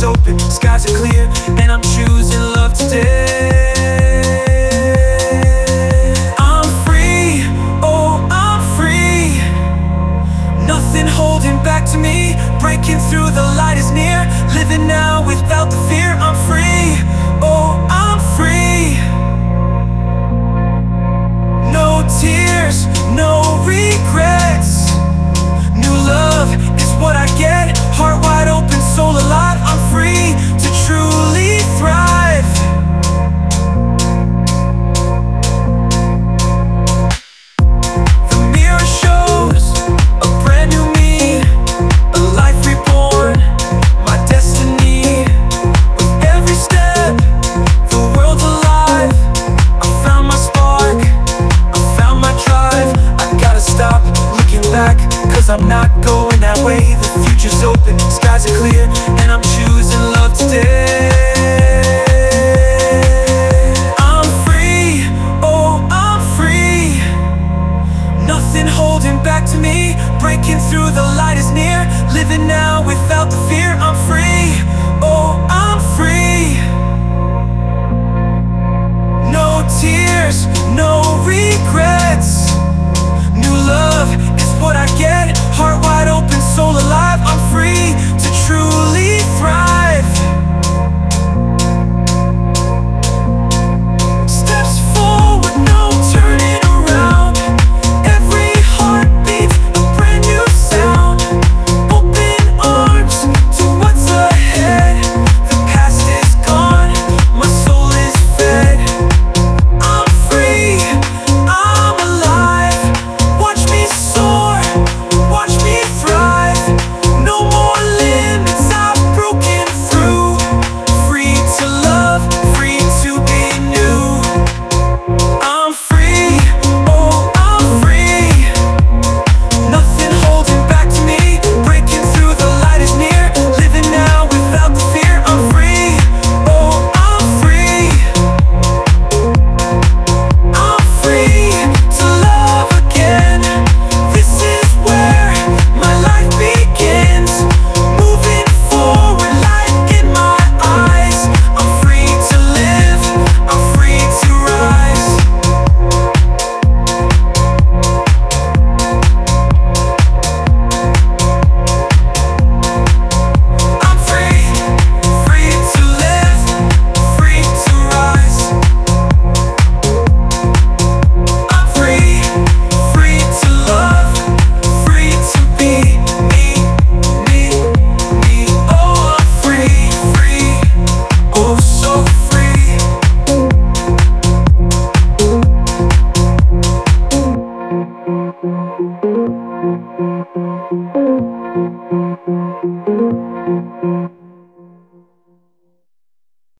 open, skies are clear, and I'm choosing love today. I'm free, oh I'm free. Nothing holding back to me. Breaking through, the light is near. Living now without the fear. I'm free, oh I'm free. No tears, no regrets. New love is what I get. Heart wide open, soul alive. I'm free to truly thrive. The mirror shows a brand new me, a life reborn, my destiny. With every step, the world's alive. I found my spark, I found my drive. I gotta stop looking back, cause I'm not going that way. The future's open, skies are clear, and I'm choosing love today. I'm free, oh I'm free. Nothing holding back to me. Breaking through, the light is near. Living now without the fear. I'm free, oh I'm free. No tears, no regrets. New love